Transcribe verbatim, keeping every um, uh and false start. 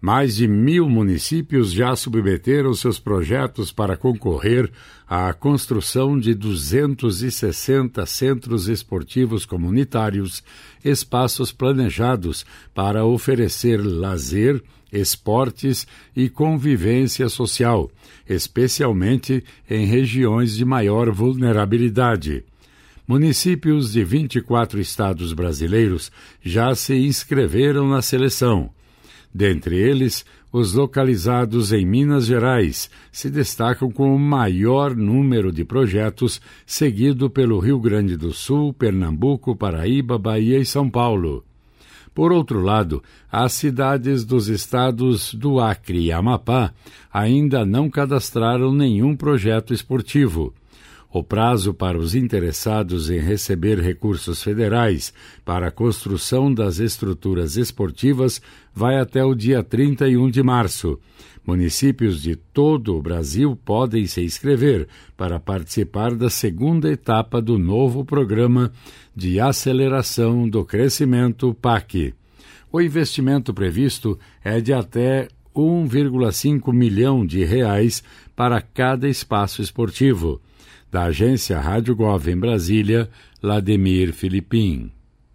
Mais de mil municípios já submeteram seus projetos para concorrer à construção de duzentos e sessenta centros esportivos comunitários, espaços planejados para oferecer lazer, esportes e convivência social, especialmente em regiões de maior vulnerabilidade. Municípios de vinte e quatro estados brasileiros já se inscreveram na seleção. Dentre eles, os localizados em Minas Gerais se destacam com o maior número de projetos, seguido pelo Rio Grande do Sul, Pernambuco, Paraíba, Bahia e São Paulo. Por outro lado, as cidades dos estados do Acre e Amapá ainda não cadastraram nenhum projeto esportivo. O prazo para os interessados em receber recursos federais para a construção das estruturas esportivas vai até o dia trinta e um de março. Municípios de todo o Brasil podem se inscrever para participar da segunda etapa do novo Programa de Aceleração do Crescimento P A C. O investimento previsto é de até um vírgula cinco milhão de reais para cada espaço esportivo. Da agência Rádio Gov em Brasília, Lademir Filipim.